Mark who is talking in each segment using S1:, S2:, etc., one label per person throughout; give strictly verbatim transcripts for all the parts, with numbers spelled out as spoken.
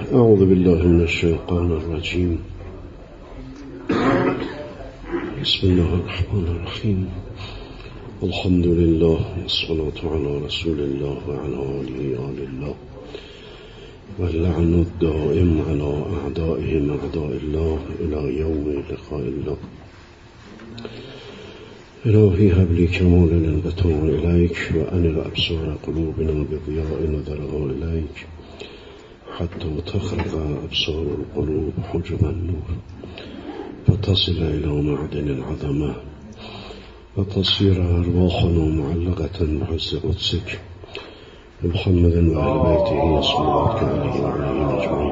S1: اعوذ بالله من الشیطان الرجیم. بسم الله الرحمن الرحیم. الحمد لله والصلاة على رسول الله وعلى آله آل الله واللعن الدائم على أعدائهم أعداء الله إلى يوم لقاء الله. إلهي هب لي كمال الانقطاع إليك وأنر أبصار قلوبنا بضياء نظرها إليك حتى تخرق أبصار القلوب حجب النور فتصل إلى معدن العظمة وتصير أرواحنا معلقة بعز قدسك بمحمد وآل بيته صلواتك عليه وعليهم أجمعين.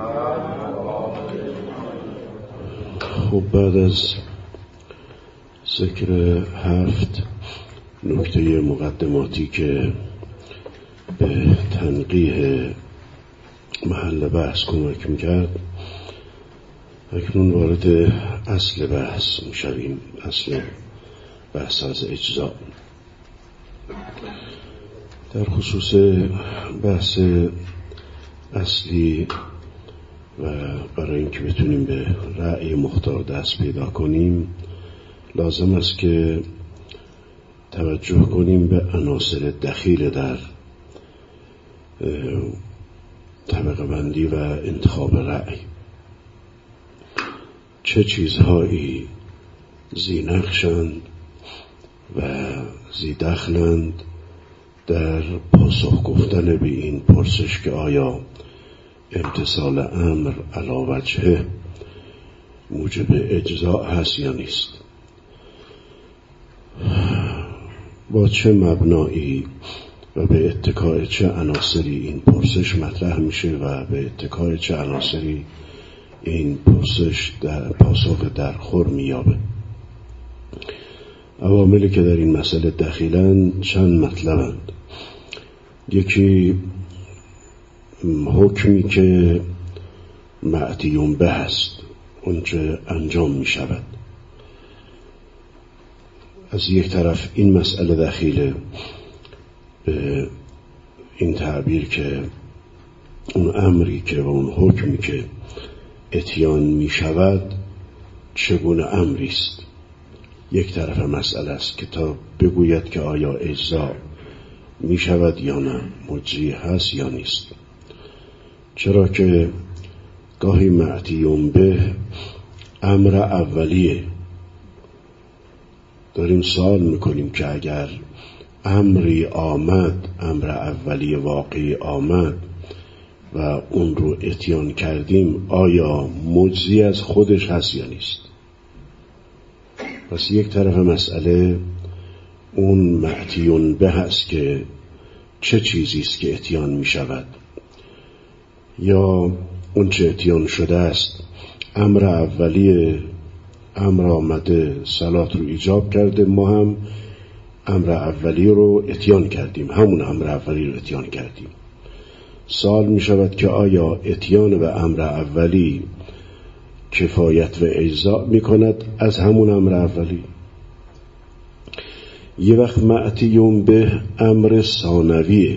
S1: خب بعد از ذکر هفت نکته مقدماتی که به تنقیح محل بحث کمک میکرد، اکنون وارد اصل بحث میشویم. اصل بحث از اجزا. در خصوص بحث اصلی و برای اینکه بتونیم به رأی مختار دست پیدا کنیم لازم است که توجه کنیم به عناصر دخیل در طبقه بندی و انتخاب رأی. چه چیزهایی ذی نقشند و ذی دخلند در پاسخ گفتن به این پرسش که آیا امتثال امر علی وجهه موجب اجزاء هست یا نیست. با چه مبنایی و به اتکای چه عناصری این پرسش مطرح میشه و به اتکای چه عناصری این پرسش در پاسخ در خور میابه. عواملی که در این مسئله دخیلند چند مطلبند. یکی حکمی که معتیون به هست، اونچه انجام می شود. از یک طرف این مسئله دخیله به این تعبیر که اون امری که و اون حکمی که اتیان می شود چگونه امری است. یک طرف مسئله است که تا بگوید که آیا اجزا می شود یا نه، مجزی هست یا نیست. چرا که گاهی معتیون به امر اولیه. داریم سوال میکنیم که اگر امری آمد، امر اولی واقعی آمد و اون رو اتیان کردیم، آیا مجزی از خودش هست یا نیست؟ پس یک طرف مسئله اون معتیون به هست که چه چیزی است که اتیان می شود، یا اون چه اتیان شده است امر اولیه، امر آمده صلات رو ایجاب کرده، ما هم امر اولی رو اتیان کردیم، همون امر اولی رو اتیان کردیم. سوال می شود که آیا اتیان به امر اولی کفایت و اجزا می کند از همون امر اولی؟ یه وقت معتیون به امر ثانویه.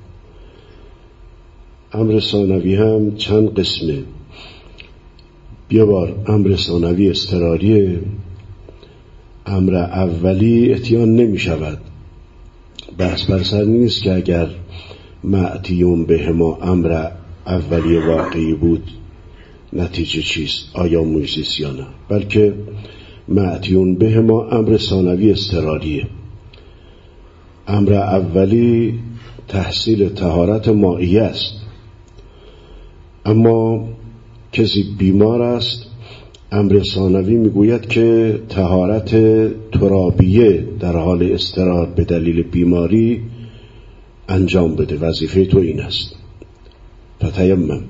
S1: امر ثانوی هم چند قسمه. یه بار امر ثانوی اضطراریه، امر اولی اتیان نمی شود. بحث بر سر نیست که اگر معتیون به ما امر اولی واقعی بود نتیجه چیست، آیا مجزی یا نه، بلکه معتیون به ما امر ثانوی اضطراریه. امر اولی تحصیل طهارت مائیه است، اما کسی بیمار است، امر ثانوی میگوید که طهارت ترابیه در حال اضطرار به دلیل بیماری انجام بده، وظیفه تو این است، فتیمم.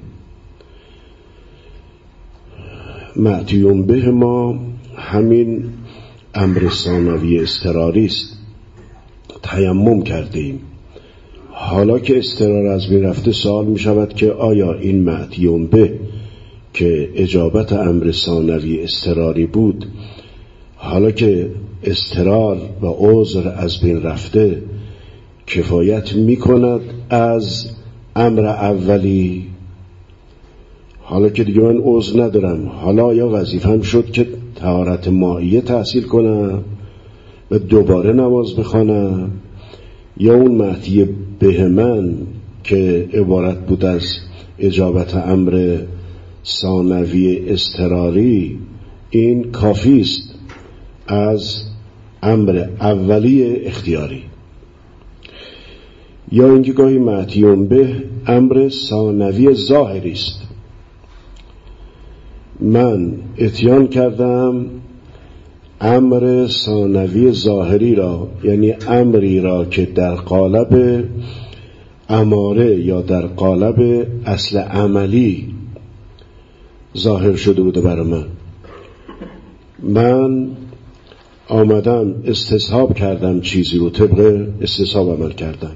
S1: معتیون به ما همین امر ثانوی اضطراری است، تیمم کرده ایم. حالا که اضطرار از بین رفته سوال می شود که آیا این معتیون به که اجابت امر ثانوی اضطراری بود، حالا که اضطرار و عذر از بین رفته کفایت می کند از امر اولی حالا که دیگه من عذر ندارم، حالا یا وظیفه‌ام شد که طهارت مائیه تحصیل کنم و دوباره نماز بخوانم، یا اون معطی به من که عبارت بود از اجابت امر ثانوی اضطراری، این کافی است از امر اولی اختیاری. یا اینکه گاهی معطیون به امر ثانوی ظاهری است. من اتیان کردم امر ثانوی ظاهری را، یعنی امری را که در قالب اماره یا در قالب اصل عملی ظاهر شده بوده برای من. من آمدم استصحاب کردم چیزی رو، طبق استصحاب عمل کردم.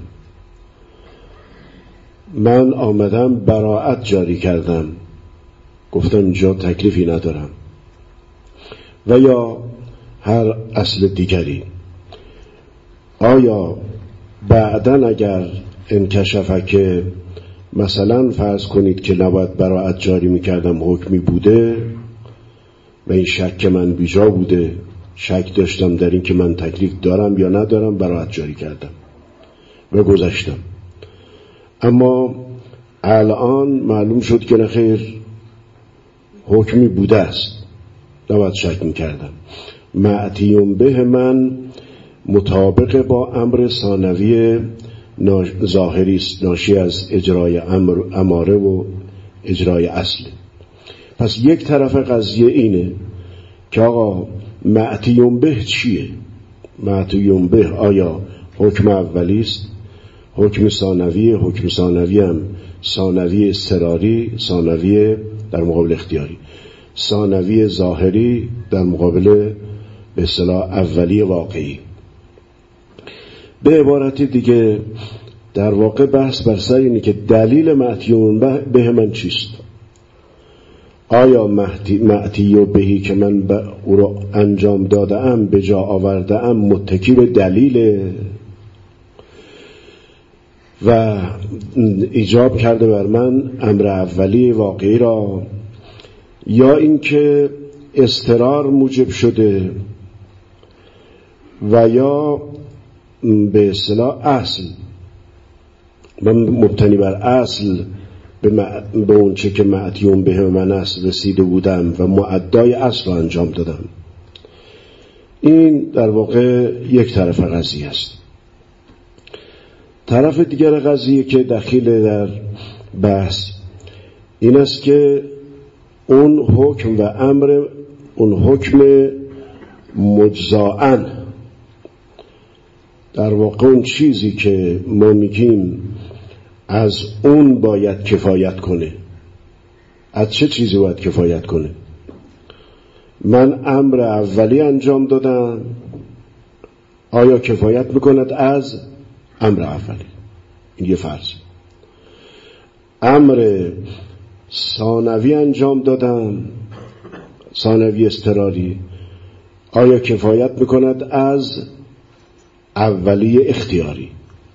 S1: من آمدم براءت جاری کردم، گفتم اینجا تکلیفی ندارم، و یا هر اصل دیگری. آیا بعدن اگر انکشفه که مثلا فرض کنید که نباید براءت جاری میکردم، حکمی بوده و این شک من بیجا بوده، شک داشتم در این که من تکلیف دارم یا ندارم، براءت جاری کردم و گذشتم. اما الان معلوم شد که نخیر، حکمی بوده است، نباید شک میکردم. معطیون به من مطابق با امر ثانوی ظاهری است، ناشی از اجرای امر اماره و اجرای اصل. پس یک طرف قضیه اینه که آقا معطیون به چیه؟ معطیون به آیا حکم اولی است، حکم ثانوی، حکم ثانوی هم ثانوی اضطراری، ثانوی در مقابل اختیاری، ثانوی ظاهری در مقابل به اصطلاح اولی واقعی. به عبارت دیگه در واقع بحث بر سر اینه که دلیل معطیون به من چیست؟ آیا معطی و بهی که من او رو انجام داده ام، به جا آورده ام، متکی به دلیل و ایجاب کرده بر من امر اولی واقعی را، یا اینکه اضطرار موجب شده و یا به اصطلاح اصل، من مبتنی بر اصل به, م... به اون چه که معطیون به من اصل رسیده بودم و معدای اصل را انجام دادم. این در واقع یک طرف قضیه است. طرف دیگر قضیه که دخیل در بحث این است که اون حکم و امر، اون حکم مجزاءن، در واقع اون چیزی که ما میگیم از اون باید کفایت کنه. از چه چیزی باید کفایت کنه؟ من امر اولی انجام دادم، آیا کفایت میکند از امر اولی؟ این یه فرض. امر ثانوی انجام دادم، ثانوی اضطراری، آیا کفایت میکند از اولی اختیاری؟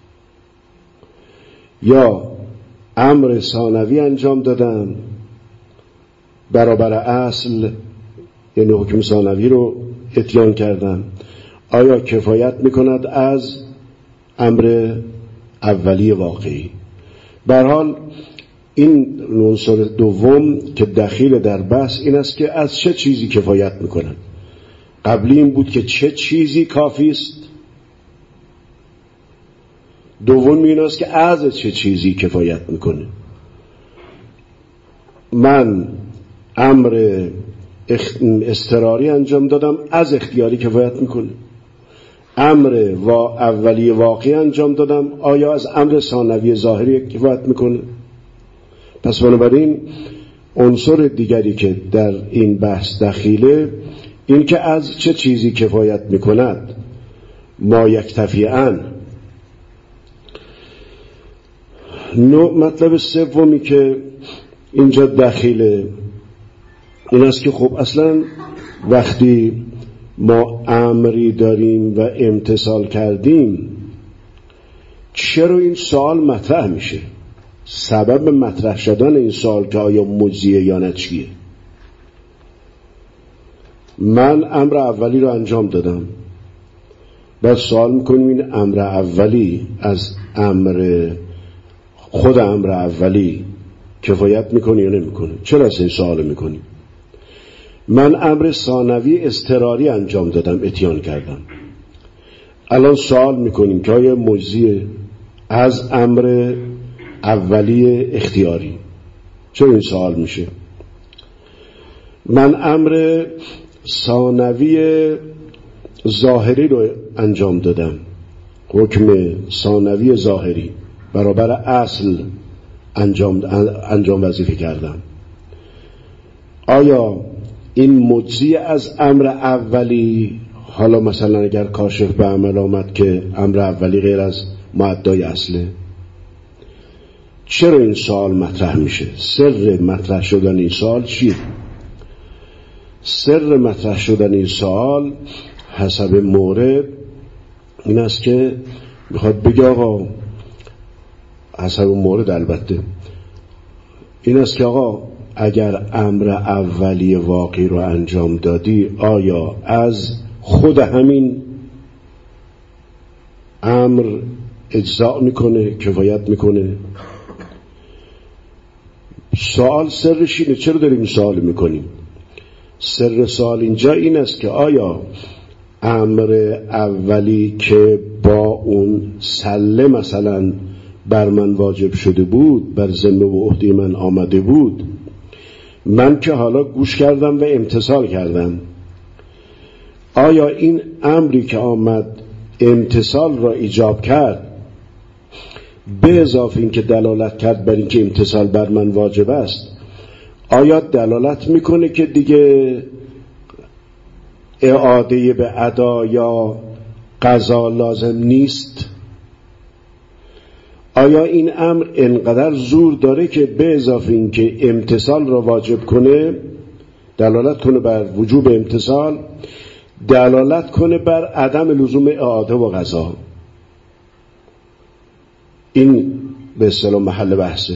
S1: یا امر ثانوی انجام دادم برابر اصل، یعنی حکم ثانوی رو اتیان کردم، آیا کفایت میکند از امر اولی واقعی؟ به هر حال این عنصر دوم که دخیل در بحث این است که از چه چیزی کفایت میکنند. قبلی این بود که چه چیزی کافی است، دوم این است که از چه چیزی کفایت میکنه. من امر اضطراری انجام دادم، از اختیاری کفایت میکنه. امر و اولی واقعی انجام دادم، آیا از امر ثانوی ظاهری کفایت میکنه؟ پس بنابراین عنصر دیگری که در این بحث دخیله این که از چه چیزی کفایت میکند. ما یکتفیان. نوع مطلب سومی که اینجا دخیله این است که خب اصلا وقتی ما امری داریم و امتثال کردیم، چرا این سوال مطرح میشه؟ سبب مطرح شدن این سوال که آیا مجزیه یا نه چیه؟ من امر اولی رو انجام دادم، بعد سوال میکنیم این امر اولی از امر خود امر اولی کفایت میکنه یا نمیکنه؟ چرا از این سوال میکنیم؟ من امر ثانوی اضطراری انجام دادم، اتیان کردم. الان سوال میکنیم که آیا مجزیه از امر اولی اختیاری؟ چرا این سوال میشه؟ من امر ثانوی ظاهری رو انجام دادم، حکم ثانوی ظاهری برابر اصل انجام انجام وظیفه کردم. آیا این مجزی از امر اولی؟ حالا مثلا اگر کاشف به عمل آمد که امر اولی غیر از مؤدای اصله، چرا این سوال مطرح میشه؟ سر مطرح شدن این سوال چیه؟ سر مطرح شدن این سوال حسب مورد این است که میخواد بگه آقا، حسب مورد البته این است که آقا اگر امر اولی واقعی رو انجام دادی، آیا از خود همین امر اجزا میکنه، کفایت میکنه؟ سوال سرش اینه. چرا داریم سوال میکنیم؟ سر سوال اینجا این است که آیا امر اولی که با اون سله مثلا بر من واجب شده بود، بر ذمه و عهده من آمده بود، من که حالا گوش کردم و امتثال کردم، آیا این امری که آمد امتثال را ایجاب کرد، به اضافه این که دلالت کرد بر این که امتثال بر من واجب است، آیا دلالت میکنه که دیگه اعاده به ادا یا قضا لازم نیست؟ آیا این امر انقدر زور داره که به اضافه این که امتثال را واجب کنه، دلالت کنه بر وجوب امتثال، دلالت کنه بر عدم لزوم اعاده و قضا؟ این به اصطلاح محل بحثه.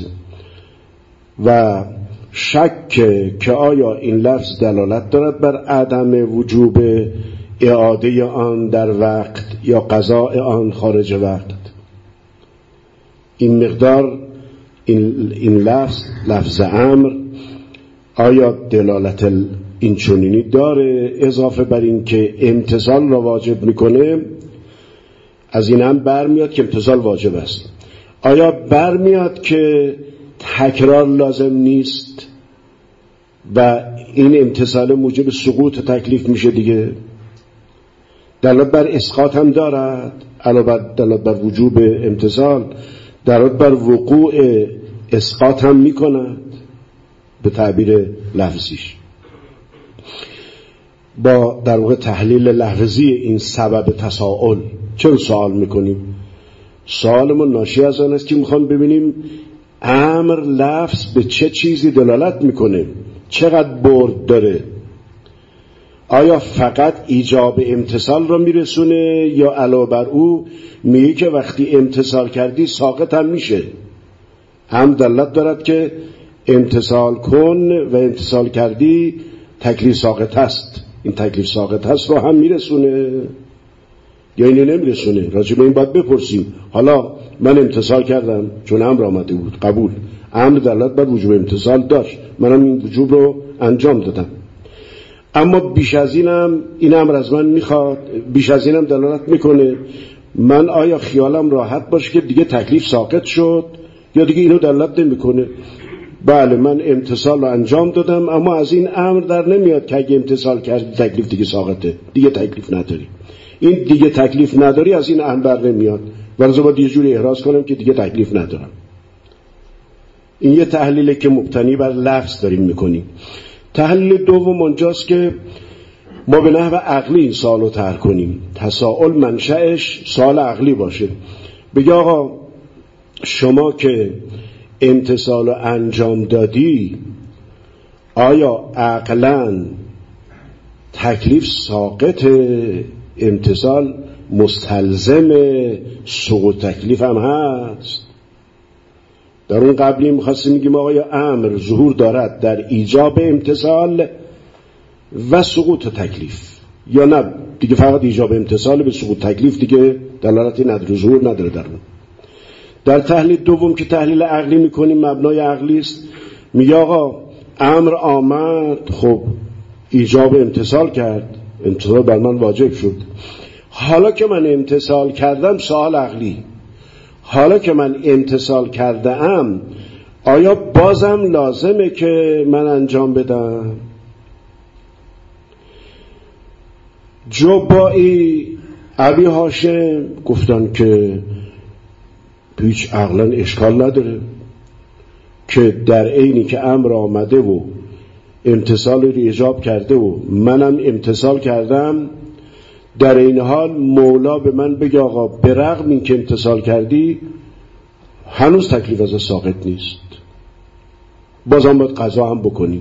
S1: و شک که آیا این لفظ دلالت دارد بر عدم وجوب اعاده آن در وقت یا قضاء آن خارج وقت. این مقدار این, این لفظ لفظ امر آیا دلالت این چنینی داره، اضافه بر این که امتثال را واجب میکنه؟ از این هم برمیاد که امتثال واجب است. آیا برمیاد که تکرار لازم نیست و این امتثال موجب سقوط تکلیف میشه دیگه؟ دلالت بر اسقاط هم دارد، علاوه دلالت بر وجوب امتثال دلالت بر وقوع اسقاط هم میکند به تعبیر لفظیش. با در واقع تحلیل لفظی این سبب تساؤل چرا سوال میکنیم؟ سوالمون ناشی از آن است که میخوام ببینیم امر لفظ به چه چیزی دلالت میکنه، چقدر برد داره. آیا فقط ایجاب امتثال رو میرسونه یا علاوه بر او میگه که وقتی امتثال کردی ساقط هم میشه؟ هم دلالت دارد که امتثال کن و امتثال کردی تکلیف ساقط هست، این تکلیف ساقط هست رو هم میرسونه یا اینو نمیرسونه؟ راجع به این باید بپرسیم. حالا من امتثال کردم چون امر آمده بود، قبول، امر دلالت بر وجوب امتثال داشت، منم این وجوب رو انجام دادم، اما بیش از اینم این امر از من میخواد، بیش از اینم دلالت میکنه، من آیا خیالم راحت باشه که دیگه تکلیف ساقط شد یا دیگه اینو دلالت نمیکنه؟ بله من امتثال رو انجام دادم، اما از این امر در نمیاد که اگه امتثال کردی تکلیف دیگه ساقطه، دیگه تکلیف نداری. این دیگه تکلیف نداری از این امر بر نمیاد، ورزه باید یه جوری احراز کنم که دیگه تکلیف ندارم. این یه تحلیله که مبتنی بر لفظ داریم میکنیم. تحلیل دوم اونجاست که ما به نحو عقلی این سوال رو طرح کنیم، تساؤل منشأش سوال عقلی باشه. بگه آقا شما که امتثال رو انجام دادی، آیا عقلاً تکلیف ساقط امتثال مستلزم سقوط تکلیف هم هست؟ در اون قبلی میخواستیم میگیم آقا یا امر ظهور دارد در ایجاب امتثال و سقوط تکلیف، یا نه دیگه فقط ایجاب امتثال به سقوط تکلیف دیگه دلالتی نداره، ظهور نداره در اون. در تحلیل دوم که تحلیل عقلی میکنیم، مبنای عقلی است، میگه آقا امر آمد، خب ایجاب امتثال کرد، امتثال بر من واجب شد. حالا که من امتثال کردم، سوال عقلی، حالا که من امتثال کرده ام آیا بازم لازمه که من انجام بدم؟ جبایی ابی هاشم گفتن که هیچ عقلا اشکال نداره که در عینی که امر آمده و امتثال رو ایجاب کرده و منم امتثال کردم، در این حال مولا به من بگه آقا به رغم این که امتثال کردی هنوز تکلیف از ساقط نیست، بازم باید قضا هم بکنی.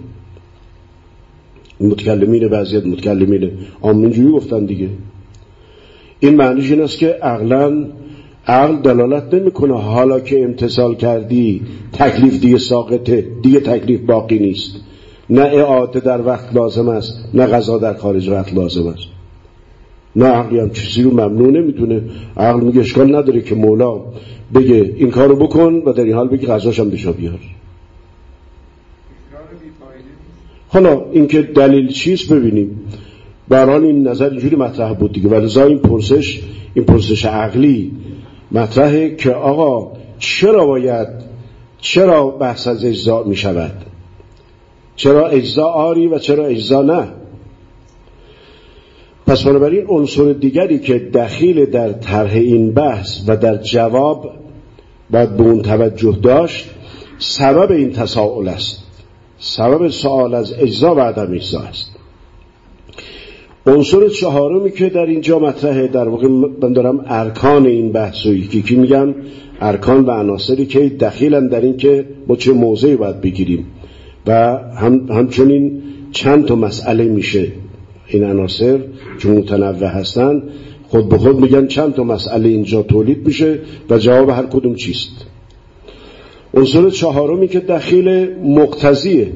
S1: متکلمین بعضیت متکلمین آمینجویی گفتن دیگه. این معنیش این است که عقلا عقل دلالت نمیکنه حالا که امتثال کردی تکلیف دیگه ساقطه، دیگه تکلیف باقی نیست، نه اعاده در وقت لازم است نه قضا در خارج وقت لازم است. نه عقلی هم چیزی رو ممنوع نمیدونه. عقل میگه اشکال نداره که مولا بگه این کارو بکن و در این حال بگه قضاش هم بشا بیار. حالا اینکه دلیل چیست ببینیم. به هر حال این نظر اینجوری مطرح بود دیگه، ولی این پرسش این پرسش عقلی مطرحه که آقا چرا باید، چرا بحث از اجزا می شود، چرا اجزا آری و چرا اجزا نه. پس بنابراین عنصر دیگری که دخیل در طرح این بحث و در جواب باید به اون توجه داشت، سبب این تساؤل است. سبب سوال از اجزا و عدم اجزا است. عنصر چهارمی که در اینجا مطرحه، در واقع من دارم ارکان این بحث رو یکی یکی میگم، ارکان و عناصری که دخیلن در این که ما چه موضعی باید بگیریم و هم همچنین چند تا مسئله میشه این عناصر که متنوع هستن، خود به خود میگن چند تا مسئله اینجا تولید میشه و جواب هر کدوم چیست. عنصر چهارمی که دخیل مقتضیه،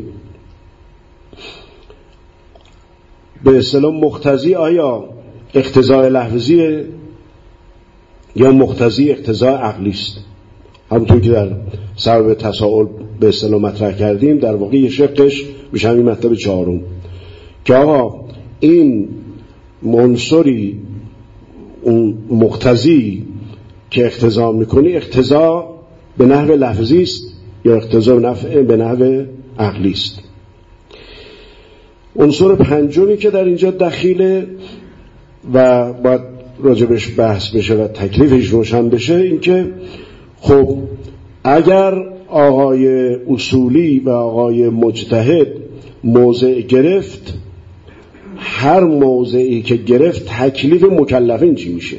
S1: به اصطلاح مقتضی آیا اقتضاء لفظیه یا مقتضی اقتضاء عقلی است. همونطور که در سبب تساؤل به اصطلاح مطرح کردیم، در واقع یه شقش میشه همین مطلب چهارم که آقا این عنصری اون مقتضی که اقتضا میکنی اقتضا به نحو لفظی است یا اقتضا به نحو عقلی است. عنصر پنجمی که در اینجا دخیله و باید راجبش بحث بشه و تکلیفش روشن بشه، این که خب اگر آقای اصولی و آقای مجتهد موضع گرفت، هر موضعی که گرفت تکلیف مکلفین چی میشه؟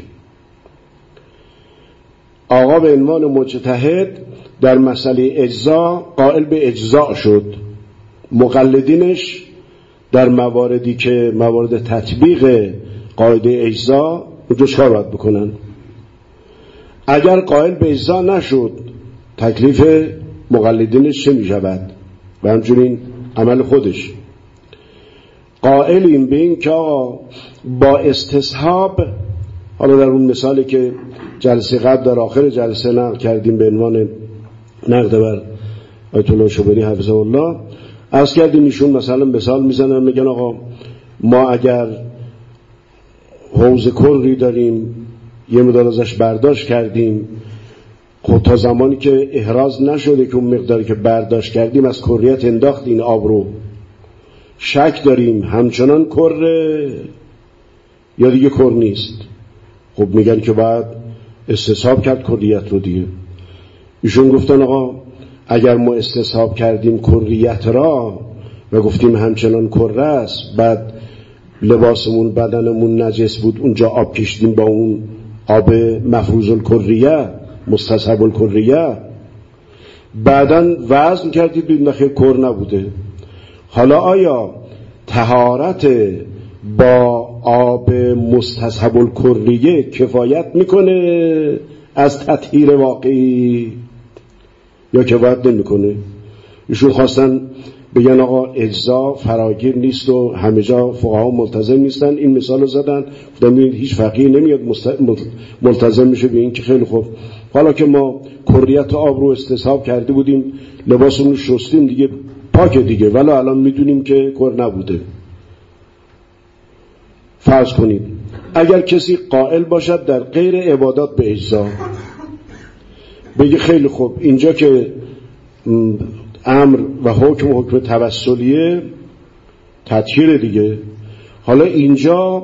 S1: آقا به عنوان مجتهد در مسئله اجزا قائل به اجزا شد، مقلدینش در مواردی که موارد تطبیق قاعده اجزا اونجا چکار باید بکنن؟ اگر قائل به اجزا نشد تکلیف مقلدینش چه می شود؟ و همچنین عمل خودش قائل این به این که آقا با استصحاب، حالا در اون مثالی که جلسه قبل در آخر جلسه نقل کردیم به عنوان نقد بر آیت الله شبری حفظه الله، عرض کردیم ایشون مثلا مثال میزنن میگن آقا ما اگر حوض کری داریم یه مقدار ازش برداشت کردیم، خب تا زمانی که احراز نشده که اون مقداری که برداشت کردیم از کریت انداخت این آب رو، شک داریم همچنان کره یا دیگه کر نیست، خب میگن که باید استصحاب کرد کریت رو دیگه. ایشون گفتن آقا اگر ما استصحاب کردیم کریت را و گفتیم همچنان کره است، بعد لباسمون بدنمون نجس بود اونجا آب کشیدیم با اون آب مفروض الکریه مستصحب الکریه، بعدن وزن کردید بید نخیر کر نبوده، حالا آیا طهارت با آب مستصحب الکریه کفایت میکنه از تطهیر واقعی؟ یا کفایت نمیکنه؟ ایشون خواستن بگن آقا اجزا فراگیر نیست و همه جا فقها ملتزم نیستن. این مثال رو زدن، گفتم هیچ فقیه نمیاد ملتزم میشه به این که خیلی خوب حالا که ما کریت آب رو استصحاب کرده بودیم لباسمون رو شستیم دیگه پاک دیگه، ولی الان میدونیم که کر نبوده. فرض کنید اگر کسی قائل باشد در غیر عبادات به اجزا، بگه خیلی خوب اینجا که امر و حکم حکم توسلیه تطهیر دیگه، حالا اینجا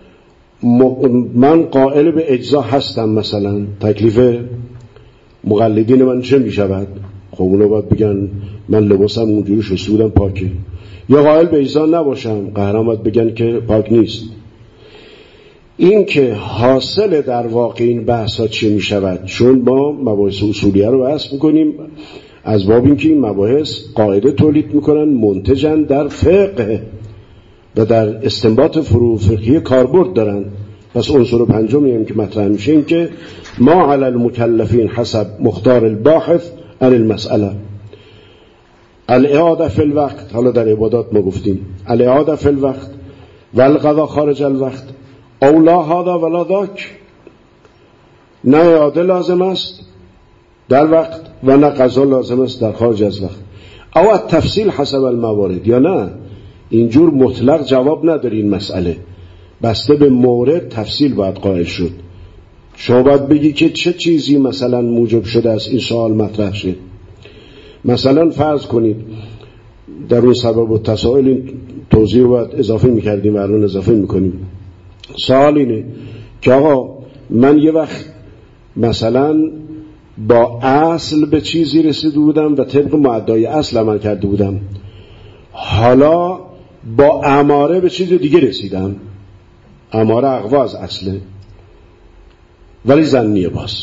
S1: من قائل به اجزا هستم، مثلا تکلیف مقلدین من چه می شود؟ خب اونو باید بگن من لباسم اونجوری شسته بودم پاکه. یا قائل به اجزا نباشم، قهرم باید بگن که پاک نیست. این که حاصل در واقع این بحث ها چه می شود؟ چون ما مباحث اصولیه رو بحث میکنیم از باب این که این مباحث قاعده تولید میکنن منتجن در فقه و در استنباط فروع فقهی کاربرد دارن. پس عنصر پنجمی هم که مطرح میشه این که ما علی المکلفین حسب مختار الباحث عن المسئله الاعاده فی الوقت. حالا در عبادات ما گفتیم الاعاده فی الوقت والقضا خارج الوقت او لا هذا ولا ذاک، نه اعاده لازم است در وقت و نه قضا لازم است در خارج از وقت. او تفصیل حسب الموارد، یا نه اینجور مطلق جواب نداره این مسئله، بسته به مورد تفصیل باید قائل شد. شما باید بگی که چه چیزی مثلا موجب شده است این سوال مطرح شد. مثلا فرض کنید در اون سبب و تسائل این توضیح رو باید اضافه میکردیم و الان اضافه میکنیم. سوال اینه که آقا من یه وقت مثلا با اصل به چیزی رسیده بودم و طبق معدای اصل عمل کرده بودم، حالا با اماره به چیز دیگه رسیدم، اماره اقوا از اصله ولی ظنیه باز.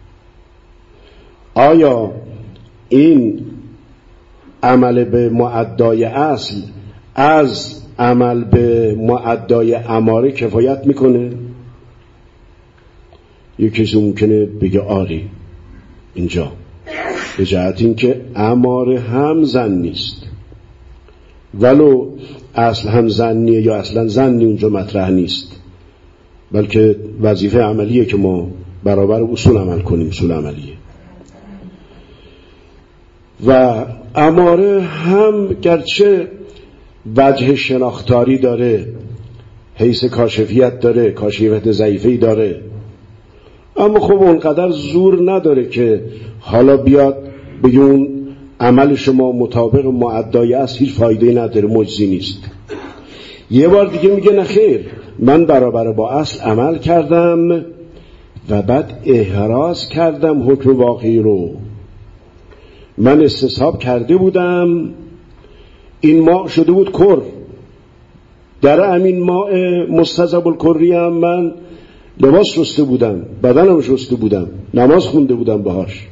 S1: آیا این عمل به معدای اصل از عمل به معدای اماره کفایت میکنه؟ یکی ممکنه بگه آری اینجا به جهت این که اماره هم زن نیست، ولو اصل هم زنیه یا اصلا زنی اونجا مطرح نیست، بلکه وظیفه عملیه که ما برابر اصول عمل کنیم، اصول عملیه. و اماره هم گرچه وجه شناختاری داره، حیث کاشفیت داره، کاشفیت ضعیفی داره، اما خب اونقدر زور نداره که حالا بیاد بگه اون عمل شما مطابق معدای است هیچ فایده نداره، مجزی نیست. یه بار دیگه میگه نه خیر، من برابر با اصل عمل کردم و بعد احراز کردم حکم واقعی رو. من استصحاب کرده بودم این ماء شده بود کر، در امین ماء مستذب الکری هم من لباس شسته بودم، بدنم شسته بودم، نماز خونده بودم باهاش.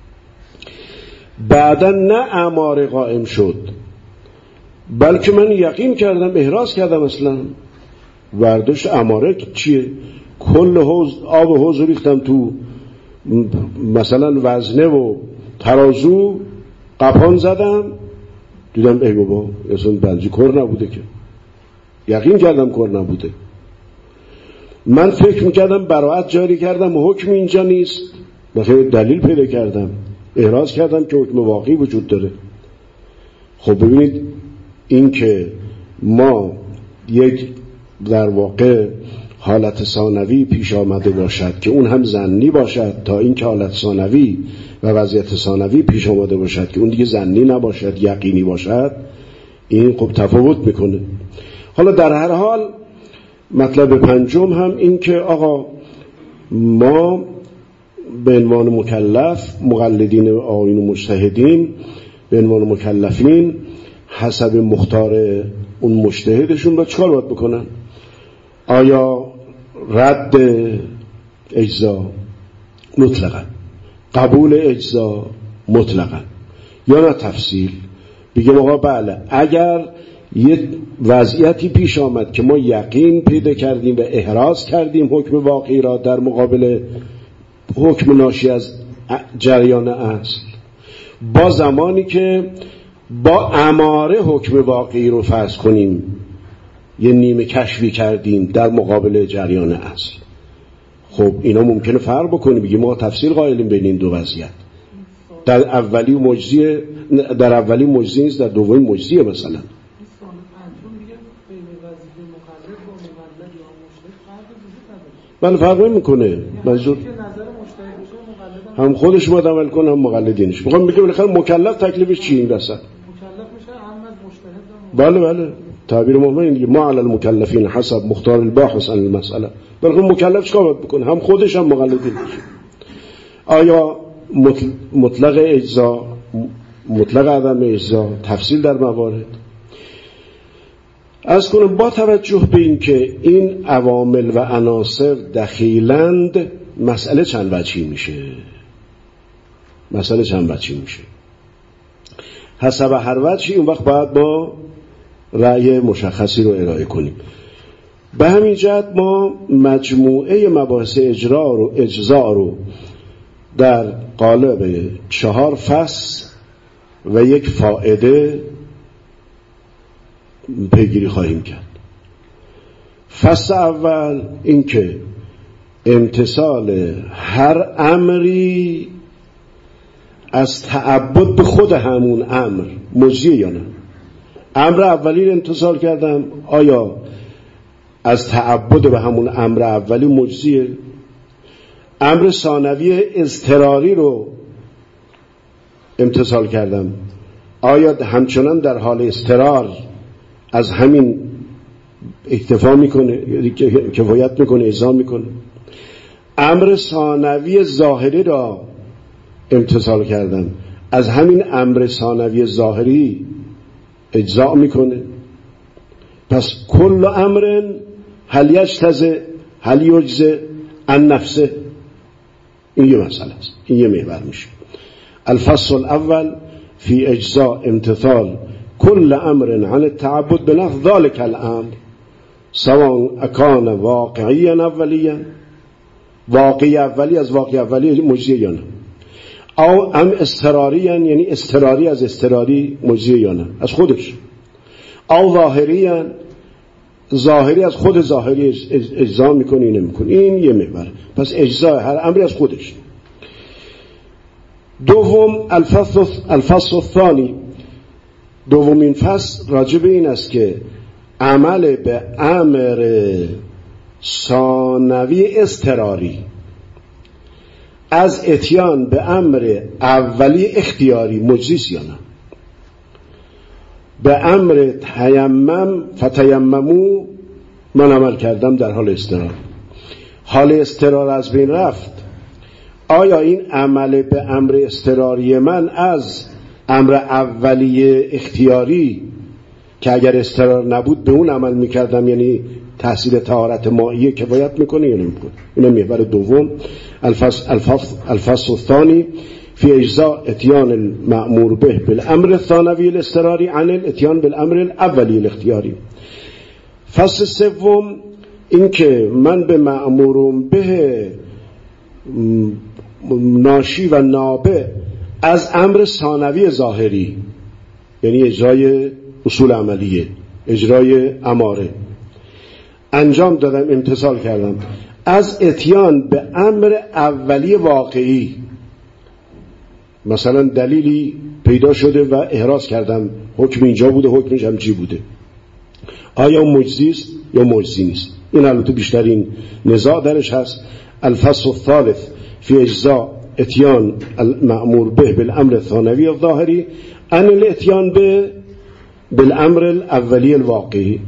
S1: بعدا نه اماره قائم شد، بلکه من یقین کردم، احراز کردم، اصلا ورداشت اماره چیه؟ کل حوض آب حوض ریختم تو مثلا وزنه و ترازو، قپان زدم، دیدم ای بابا اصلا بلجی کر نبوده که، یقین کردم کر نبوده. من فکر میکردم براعت جاری کردم حکم اینجا نیست، بخیر دلیل پیدا کردم، احراز کردم که حکم واقعی وجود داره. خب ببینید این که ما یک در واقع حالت ثانوی پیش آمده باشد که اون هم ظنی باشد، تا این که حالت ثانوی و وضعیت ثانوی پیش آمده باشد که اون دیگه ظنی نباشد، یقینی باشد، این خب تفاوت میکنه. حالا در هر حال مطلب پنجم هم این که آقا ما به عنوان مکلف، مقلدین آیین و مجتهدین به عنوان مکلفین حسب مختار اون مجتهدشون با چکار باید بکنن؟ آیا رد اجزا مطلقا، قبول اجزا مطلقا، یا نه تفصیل؟ بگیم آقا بله اگر یه وضعیتی پیش آمد که ما یقین پیدا کردیم و احراز کردیم حکم واقعی را در مقابل حکم ناشی از جریان اصل، با زمانی که با اماره حکم واقعی رو فرض کنیم یه نیمه کشفی کردیم در مقابل جریان اصل. خب اینا ممکنه فرق بکنه، بگیم ما تفصیل قائلیم بین این دو وضعیت، در اولی مجزیه، در اولی مجزی نیست، در دومی مجزیه. مثلا بله فرق نمیکنه، منظور هم خودش باید عمل کنه هم مقلدینش. میخوام بگم بالاخره مکلف تکلیفش چیه این وسط؟ بله بله تعبیر مهمه دیگه، ما علی المکلفین حسب مختار الباحث عن المسئله. بالاخره مکلف چیکار باید بکنه؟ هم خودش هم مقلدینش. آیا مطلق اجزا، مطلق عدم اجزا، تفصیل در موارد؟ از کنم با توجه به این که این عوامل و عناصر دخیلند، مسئله چند وجهی میشه. مسئله چند وجهی میشه حسب هر وجهی اون وقت باید ما رأی مشخصی رو ارائه کنیم. به همین جهت ما مجموعه مباحث اجرا رو اجزا رو در قالب چهار فصل و یک فائده پیگیری خواهیم کرد. فصل اول این که امتثال هر امری از تعبد به خود همون امر مجزیه یا نه. امر اولی رو امتثال کردم، آیا از تعبد به همون امر اولی مجزیه؟ امر ثانوی اضطراری رو امتثال کردم، آیا همچنان در حال اضطرار از همین اکتفا میکنه، کفایت میکنه، اجزا میکنه؟ امر ثانوی ظاهری را امتثال کردم، از همین امر ثانوی ظاهری اجزا میکنه؟ پس کل امر هل یجتزئ هل یجزئ عن نفسه، این یه مسئله است، این یه محور میشه. الفصل الاول فی اجزاء امتثال کل امر عن التعبد بنفس ذلك الامر سواء اکان واقعیا اولیا، واقعی اولی از واقعی اولی مجزیه یا نه، او ام اضطراریا یعنی اضطراری از اضطراری مجزیه یا نه از خودش، او ظاهریا ظاهری از خود ظاهری اجزا میکنه یا نمیکنه. این یه محور. پس اجزا هر امری از خودش. دوم الفصل الفصل الثانی، دومین فصل راجع به این است که عمل به امر ثانوی اضطراری از اتیان به امر اولی اختیاری مجزی یا نه. به امر تیمم فتیممو من عمل کردم در حال اضطرار، حال اضطرار از بین رفت، آیا این عمل به امر اضطراری من از امر اولی اختیاری که اگر اضطرار نبود به اون عمل میکردم یعنی تحصیل طهارت مائیه کفایت میکنه یا نمیکنه؟ این محور دوم. الفصل الفصل الفصل الثانی فی اجزاء اتیان المأمور به بالامر الثانوی الاضطراری عن الاتیان بالامر الاولی الاختیاری. فصل سوم این که من به مأمورم به ناشی و نابع از امر ثانوی ظاهری یعنی اجرای اصول عملیه، اجرای اماره انجام دادم، امتثال کردم، از اتیان به امر اولی واقعی، مثلا دلیلی پیدا شده و احراز کردم حکم اینجا بوده، حکمش هم چی بوده، آیا مجزی است یا مجزی نیست؟ این البته بیشترین نزاع درش هست. الفصل الثالث فی اجزاء اتیان المأمور به بالامر الثانوی الظاهری عن الاتیان به بالامر الاولی الواقعی.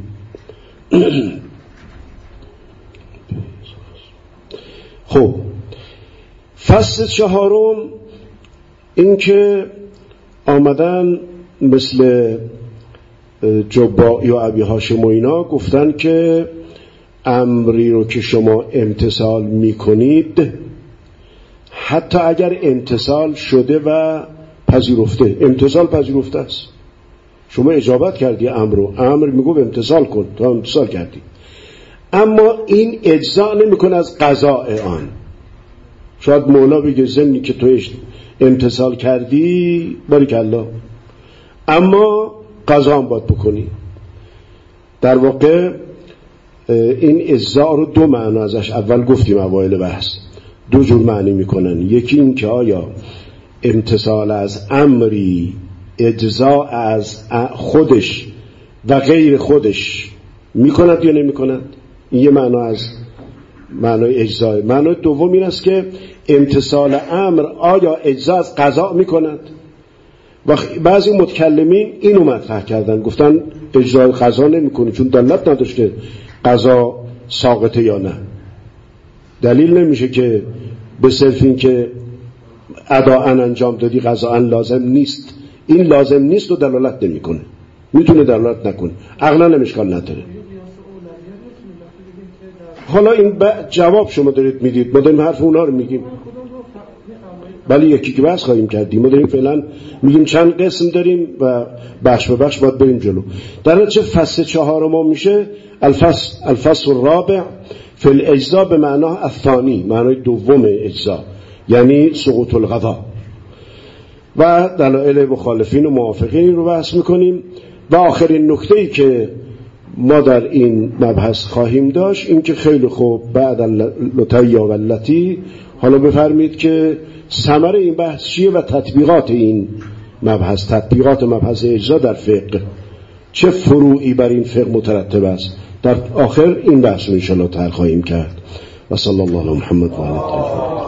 S1: خب فصل چهارم این که آمدن مثل جبائی و ابی هاشم و اینا گفتن که امری رو که شما امتثال میکنید حتی اگر امتثال شده و پذیرفته، امتثال پذیرفته است، شما اجابت کردی امر رو، امر میگو امتثال کن، تو امتثال کردی، اما این اجزا نمیکنه از قضاء آن. شاید مولا بگه ضمنی که تو امتثال کردی باریکالله، اما قضا هم باید بکنی. در واقع این اجزا رو دو معنا ازش اول گفتیم اوایل بحث، دو جور معنی میکنن. یکی این که آیا امتثال از امری اجزا از خودش و غیر خودش میکند یا نمیکند، این یه معنا از معنای اجزای. معنای دوم این است که امتثال امر آیا اجزا از قضا میکند. و بعضی متکلمین اینو مطرح کردن، گفتن اجزای قضا نمیکنه چون دلالت نداشته قضا ساقطه یا نه. دلیل نمیشه که به صرف این که اداءن انجام دادی قضاءن لازم نیست، این لازم نیست و دلالت نمیکنه، میتونه دلالت نکنه، عقلا هم اشکال نداره. حالا این جواب شما دارید میدید، ما داریم حرف اونا رو میگیم، ولی یکی که بحث خواهیم کردیم. ما داریم فعلا میگیم چند قسم داریم و بخش به بخش باید بریم جلو. در نتیجه فصل چهار ما میشه الفصل الفصل الرابع فی الاجزا به معنا الثانی، معنای دوم اجزا، یعنی سقوط القضا، و دلایل مخالفین و موافقین رو بحث میکنیم. و آخرین نکته‌ای که ما در این مبحث خواهیم داشت این که خیلی خوب بعد اللتی و اللتی حالا بفرمید که ثمره این بحث چیه و تطبیقات این مبحث، تطبیقات مبحث اجزا در فقه، چه فروعی بر این فقه مترتب است. در آخر این بحث رو انشاءالله طرح خواهیم کرد. و صلی الله علی محمد و علی